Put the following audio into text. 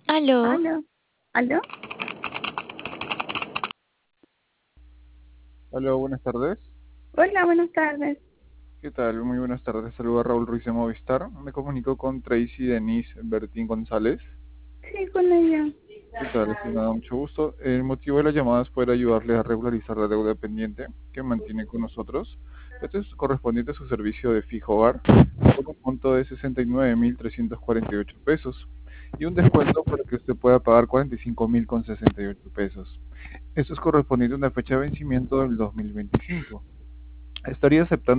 Aló, ¿Aló? ¿Aló? Hola, buenas tardes. Hola, buenas tardes. ¿Qué tal? Muy buenas tardes. Saluda Raúl Ruiz de Movistar. Me comunico con Tracy Denise Bertín González. Sí, con ella. ¿Qué tal, estimada? Mucho gusto. El motivo de la llamada es poder ayudarle a regularizar la deuda pendiente que mantiene con nosotros. Esto es correspondiente a su servicio de fijo hogar por un monto de 69.348 pesos y un descuento para que usted pueda pagar 45.068 pesos. Esto es correspondiente a una fecha de vencimiento del 2025. ¿Estaría aceptando